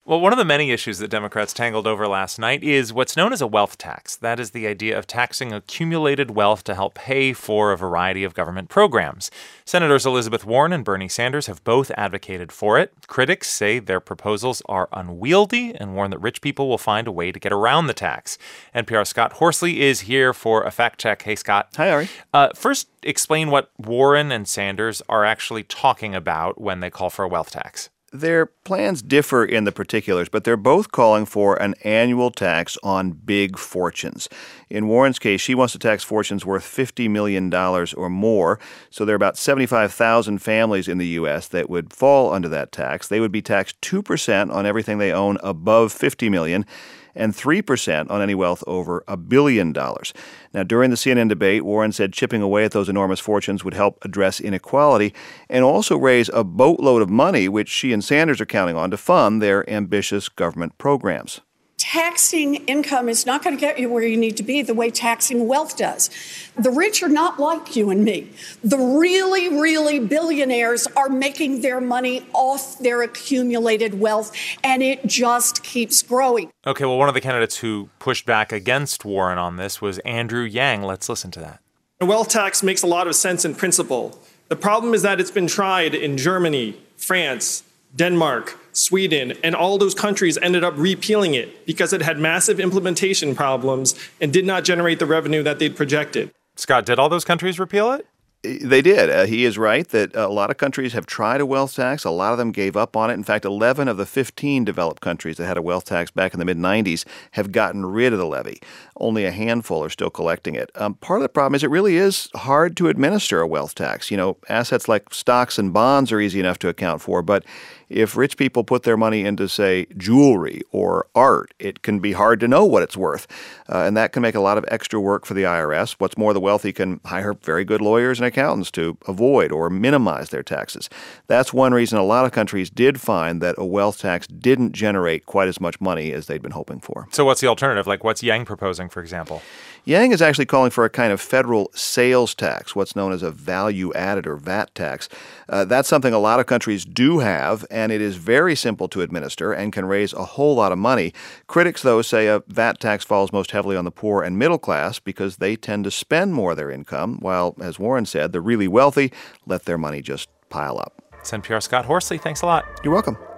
Well, one of the many issues that Democrats tangled over last night is what's known as a wealth tax. That is the idea of taxing accumulated wealth to help pay for a variety of government programs. Senators Elizabeth Warren and Bernie Sanders have both advocated for it. Critics say their proposals are unwieldy and warn that rich people will find a way to get around the tax. NPR's Scott Horsley is here for a fact check. Hey, Scott. Hi, Ari. First, explain what Warren and Sanders are actually talking about when they call for a wealth tax. Their plans differ in the particulars, but they're both calling for an annual tax on big fortunes. In Warren's case, she wants to tax fortunes worth $50 million or more, so there are about 75,000 families in the U.S. that would fall under that tax. They would be taxed 2% on everything they own above $50 million, and 3% on any wealth over $1 billion. Now, during the CNN debate, Warren said chipping away at those enormous fortunes would help address inequality and also raise a boatload of money, which she and Sanders are counting on to fund their ambitious government programs. Taxing income is not going to get you where you need to be the way taxing wealth does. The rich are not like you and me. The really, really billionaires are making their money off their accumulated wealth, and it just keeps growing. Okay, well, one of the candidates who pushed back against Warren on this was Andrew Yang. Let's listen to that. A wealth tax makes a lot of sense in principle. The problem is that it's been tried in Germany, France, Denmark, Sweden, and all those countries ended up repealing it because it had massive implementation problems and did not generate the revenue that they'd projected. Scott, did all those countries repeal it? They did. He is right that a lot of countries have tried a wealth tax. A lot of them gave up on it. In fact, 11 of the 15 developed countries that had a wealth tax back in the mid-'90s have gotten rid of the levy. Only a handful are still collecting it. Part of the problem is it really is hard to administer a wealth tax. You know, assets like stocks and bonds are easy enough to account for, but if rich people put their money into, say, jewelry or art, it can be hard to know what it's worth. And that can make a lot of extra work for the IRS. What's more, the wealthy can hire very good lawyers and accountants to avoid or minimize their taxes. That's one reason a lot of countries did find that a wealth tax didn't generate quite as much money as they'd been hoping for. So what's the alternative? Like, what's Yang proposing, for example? Yang is actually calling for a kind of federal sales tax, what's known as a value-added or VAT tax. That's something a lot of countries do have, and it is very simple to administer and can raise a whole lot of money. Critics, though, say a VAT tax falls most heavily on the poor and middle class because they tend to spend more of their income, while, as Warren said, the really wealthy let their money just pile up. It's NPR Scott Horsley. Thanks a lot. You're welcome.